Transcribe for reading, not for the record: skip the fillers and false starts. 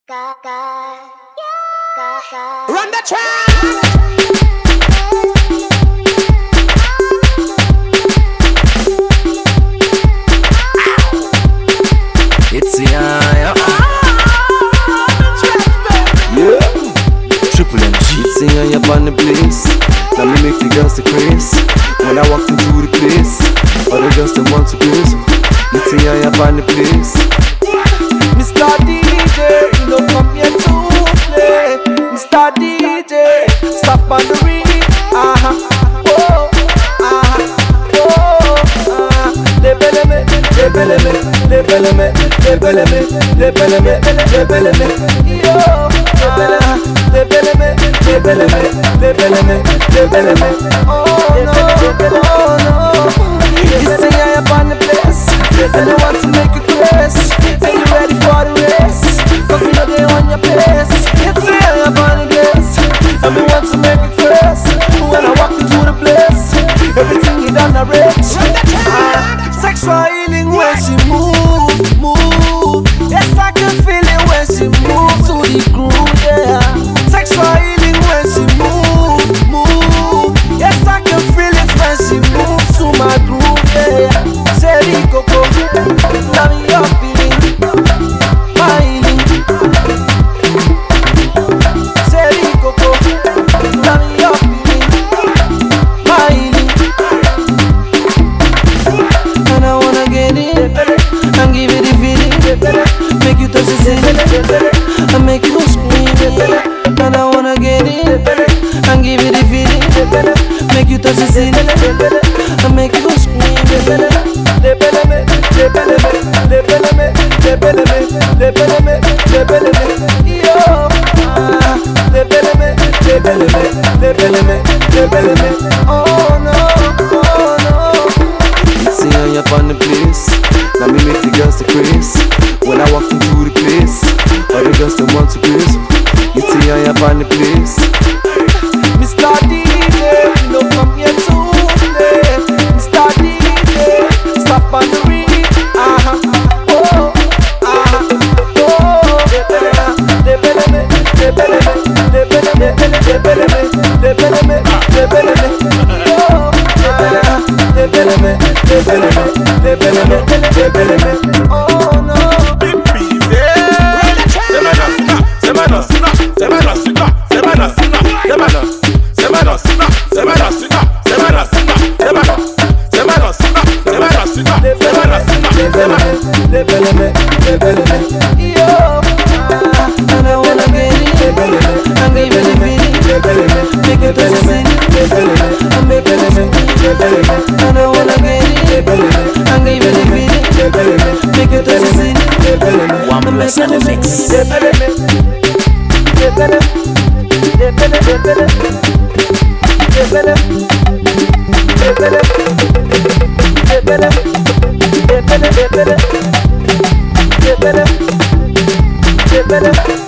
Run the track! It's yeah. Triple M G. It's yeah up on the place. Now me make the girls to craze. When I walk into the place, other girls them want to craze. It's yeah up on the place. Mr. DJ, you know come here to play. Mr. DJ, stop on the ring. Oh, lebeleme, lebeleme, lebeleme, lebeleme, lebeleme, lebeleme, yo, lebeleme, lebeleme, lebeleme, lebeleme, oh no, you say I am on the place, and I want to make you crazy. Are you ready for the race? Cause we know they on your place. You say I am on the place, and we want to make you crazy. When I walk into the place, everything you done narrate. Sexual healing when she move. Yes, I can feel it when she move to the groove, yeah. Sexual healing when she move. Yes, I can feel it when she move to my groove, yeah. Sherry Coco, love me your feeling, my healing. Sherry Coco, love me your feeling, my healing. And I wanna get in and give you the feeling, make you touch the ceiling and make you scream. And I wanna get in and give you the feeling, make you touch the ceiling and make you scream. Lebeleme, lebeleme, lebeleme, lebeleme, lebeleme, lebeleme, yo. Lebeleme, lebeleme, lebeleme, lebeleme, oh no. See I up on the place. Now me make the girls to craze. When I walk into the place, other girls them want to craze. You see I up on the place. Mr. DJ, you know come here to play. Mr. DJ, stop on the ring. Oh. Lebeleme, lebeleme, lebeleme, lebeleme, lebeleme, lebeleme, yo. Lebeleme, lebeleme, lebeleme, lebeleme, oh no. Lebeleme, lebeleme, yo. And I wanna get it, and give you the feeling, make it touch the ceiling, and make it lebeleme. And I wanna get it, and give you the feeling, make it touch the ceiling. One bless and the mix. Lebeleme, lebeleme, lebeleme, lebeleme, lebeleme, lebeleme, lebeleme, lebeleme, lebeleme, lebeleme.